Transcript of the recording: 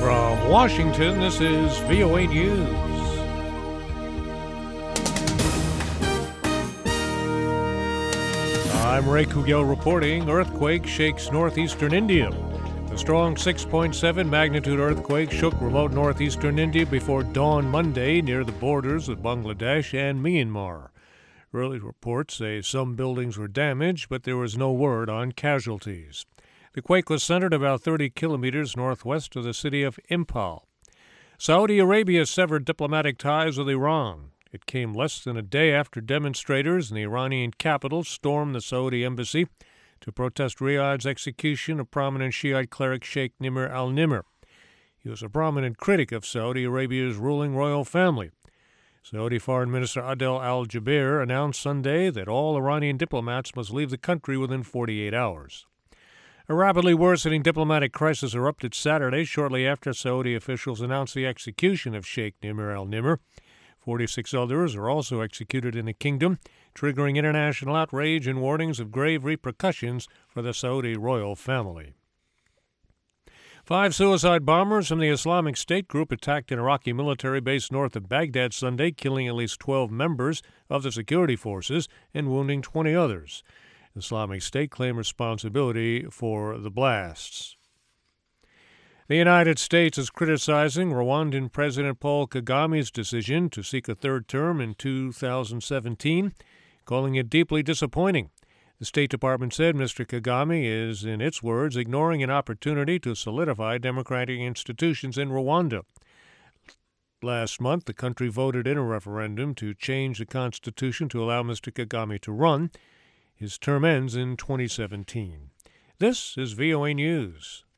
From Washington, this is VOA News. I'm Ray Kugel reporting. Earthquake shakes northeastern India. A strong 6.7 magnitude earthquake shook remote northeastern India before dawn Monday near the borders with Bangladesh and Myanmar. Early reports say some buildings were damaged, but there was no word on casualties. The quake was centered about 30 kilometers northwest of the city of Imphal. Saudi Arabia severed diplomatic ties with Iran. It came less than a day after demonstrators in the Iranian capital stormed the Saudi embassy to protest Riyadh's execution of prominent Shiite cleric Sheikh Nimr al-Nimr. He was a prominent critic of Saudi Arabia's ruling royal family. Saudi Foreign Minister Adel al-Jubeir announced Sunday that all Iranian diplomats must leave the country within 48 hours. A rapidly worsening diplomatic crisis erupted Saturday shortly after Saudi officials announced the execution of Sheikh Nimr al-Nimr. 46 others are also executed in the kingdom, triggering international outrage and warnings of grave repercussions for the Saudi royal family. 5 suicide bombers from the Islamic State group attacked an Iraqi military base north of Baghdad Sunday, killing at least 12 members of the security forces and wounding 20 others. Islamic State claimed responsibility for the blasts. The United States is criticizing Rwandan President Paul Kagame's decision to seek a third term in 2017, calling it deeply disappointing. The State Department said Mr. Kagame is, in its words, ignoring an opportunity to solidify democratic institutions in Rwanda. Last month, the country voted in a referendum to change the constitution to allow Mr. Kagame to run. His term ends in 2017. This is VOA News.